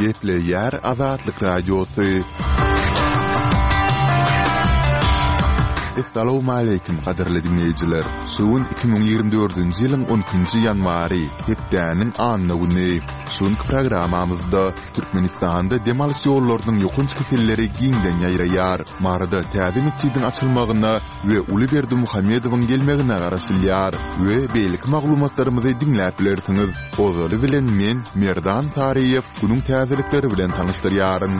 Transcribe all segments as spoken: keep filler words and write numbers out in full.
Gepleyer Azatlyk Radiosu. Assalamu alaykum qadarly dinleyijiler. Suun iki bin ýygrimi dördünji ýylyň on üçinji ýanwary hepdäniň anyny güni. Şuň programamyzda Türkmenistanda demaliş ýollarynyň ýokynçy keselleri giňden ýaýraýar. Marada täze meçidiň açylmagyna we Ulyberdi Muhammedowyň gelmegine garaşylýar we beýlik maglumatlarymyzy dinläp bilersiňiz. Ozaly bilen men Merdan Tariýew günüň täzelikleri bilen tanyşdyrýaryn.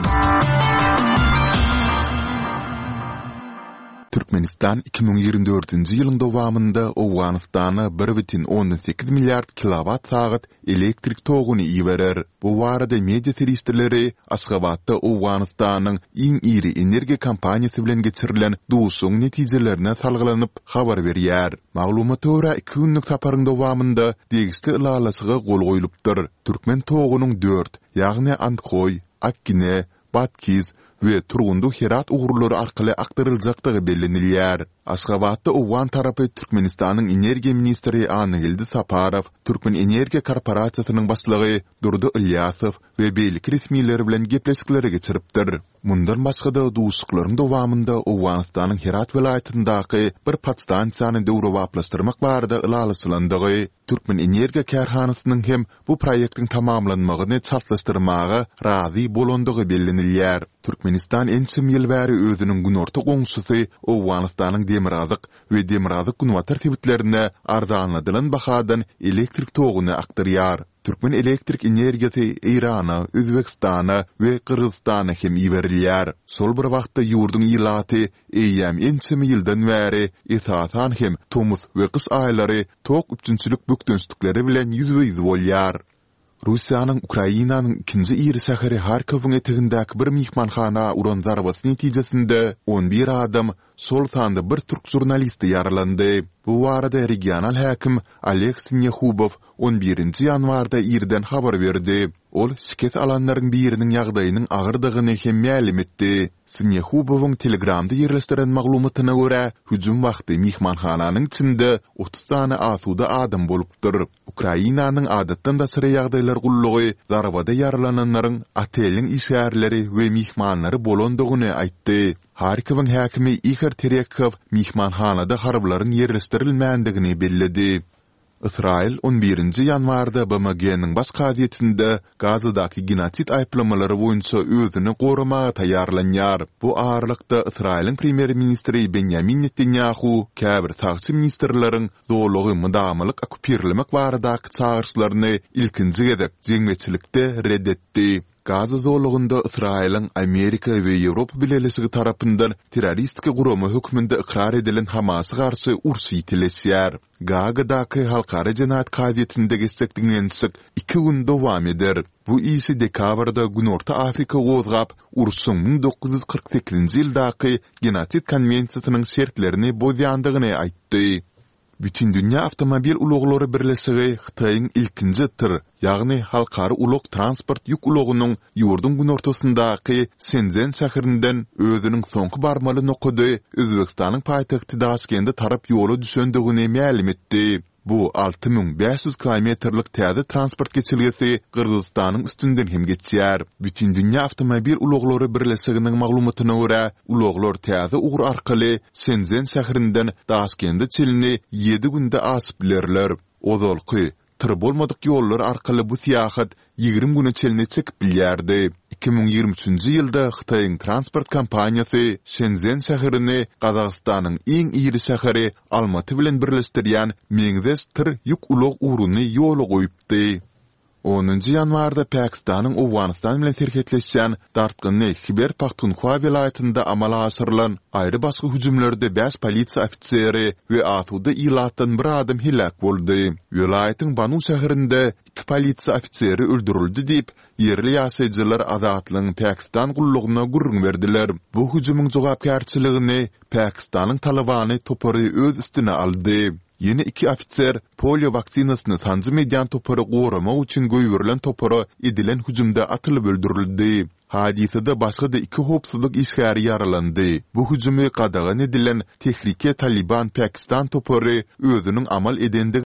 Türkmenistan iki bin ýygrimi dördünji ýylyň dowamynda Awganystana bir butun on sekiz milliard kilowat saat elektrik toguny iýerer. Bu barada media serýisleri Aşgabatda Awganystanyň iň iri energiýa kompaniýasy bilen geçirilen duşuň netijelerini salgylanyp habar berýär. Maglumata görä iki günlük saparyň dowamynda degişli ýalasyga gol goýulypdyr. Türkmen togunyň dört, ýagny Antkoy, Akkine, Batkiz we Turgundu Herat uğurlary arkaly aktaryljakdygy bellenilýär. Aşgabatda Owgan tarapy Türkmenistanyň energiýa ministri Anygildi Saparow, Türkmen Energiýa Korporasiýasynyň başlygy Durdy Ilyasow we beýlik resmiýetler bilen gepleşikleri geçiripdir. Mundan başga da duşuklaryň dowamynda Owganystanyň Herat welaýatyndaky bir podstansiýany döwre waplaşdyrmak barada ýalaslandygy, Türkmen Energiýa Kerhanasynyň hem bu proýektiň tamamlanmagyny çatlaşdyrmaga razy bolandygy bellenilýär. Türkmenistan ençim ýyl bäri özüniň günorta goňşusy Owganystanyň demirazyk we demirazyk günwa tertibitlerine arzanladylan bahadan elektrik toguny aktarýar. Türkmen elektrik energiýasy Irana, Özbekistana we Kyrgyzstana hem iberilýär. Sol bir wagtda ýurdun ýylaty eýýäm ençim ýyldan bäri esasan hem tomuz we kys aýlary tok üçinçilik bükdünçlikleri bilen ýüzbe-ýüz bolýar. Russiýanyň Ukrainanyň ikinji iri şäheri Harkowyň etegindäki bir mihmanhana uran zarbaty netijesinde on bir adam, sol sanda bir türk jurnalisti ýaralandy. Bu barada regional häkim Oleg Sinyahubov on birinji ýanwarda irden habar berdi. Ol şiket alanlaryň biriniň ýagdaýynyň agyrdygyny hem ma'lum etdi. Sinyahubowyň Telegramda ýerleşdiren maglumatyna görä, hüjüm wagty mihmanhananyň içinde otuz tane asuda adam bolupdyr. Ukrainanyň adatdan da syra ýagdaýlar gullugy zarbada ýaralananlaryň atelyň işgärleri we mihmanlary bolandygyny aýtdy. Harkowyň häkimi Igor Terekhov mihmanhanada harblaryň ýerleşdirilmändigini belledi. İsrail on birinji ýanwarda B M G-niň baş gazetinde Gazadaky genosit aýplamalary boýunça özüni goramaga taýýarlanýar. Bu ağırlykda Israilin premier ministri Benjamin Netanyahu käbir sagçy ministrleriň zorlugy mydamlyk okupirlemek baradaky çağırşlaryny ilkinji gezek jeňmeçilikde reddetdi. Gaza zorlugunda İsrail'in Amerika ve Ýewropa bileşigi tarapyndan terroristki guramy hökmünde ikrar edilen Hamas'a garşy ursy ýitilesýär. Gagadaky halkara jenaýat gazetinde geçsek dinlensek iki gün dowam eder. Bu isi dekabrda Günorta Afrika gozgap ursuň bin dokuz yüz kırk sekizinji ýyldaky genosit konwensiýasynyň şertlerini bozýandygyny aýtdy. Bütün dünya avtomobil uloglary birleşigi Xitayň ilkinji tyr, ýagny halkary ulog transport ýük ulogunyň ýurdun günortasyndaky Shenzhen şäherinden özüniň soňky barmaly nokudy Özbekistanyň paýtagty Daşkende tarap ýola düşendigini ma'lum etdi. Bu altı bin beş yüz kilometrlik täze transport geçilgesi Kırgızstanyň üstünden hem geçýär. Bütün dünya avtomobil uloglary birleşiginiň maglumatyna görä, uloglar täze ugur arkaly Shenzhen şäherinden Daşkende çelini ýedi günde asyp bilerler. Ozalky tyr bolmadyk ýollar arkaly bu syýahat ýygrimi güne çelini çekip bilýärdi. iki bin ýygrimi üçinji ýylda Xitayň transport kompaniýasy Shenzhen şäherini Gazagystanyň iň iri şäheri Almaty bilen birleşdirýän meňzes tyr ýük ulog uruny ýola goýupdy. onunji ýanwarda Pakistanyň Awganystan bilen serhetleşýän dartgyny Khyber Pakhtunkhwa welaýatynda amala aşyrylan aýry başga hüjümlerde beş polisiýa ofiseri we atuda ýylatdan bir adam hilak boldy. Welaýatyň Banu şäherinde iki polisiýa ofiseri öldürildi diýip yerli ýaşaýjylar adatlygyň Pakistan gullugyna gurrun berdiler. Bu hüjümyň jogapkärçiligini Pakistanyň Talabany topary öz üstüne aldy. Yeni iki ofiser polio vaksinasyny tanzym edýän topary goramak üçin göýberilen topary edilen hüjümde atylyp öldürildi. Hadisede başga da iki hopsuzluk işgäri ýaralandy. Bu hüjümi gadagan edilen Tehrike Taliban Pakistan topary özüniň amal edendigi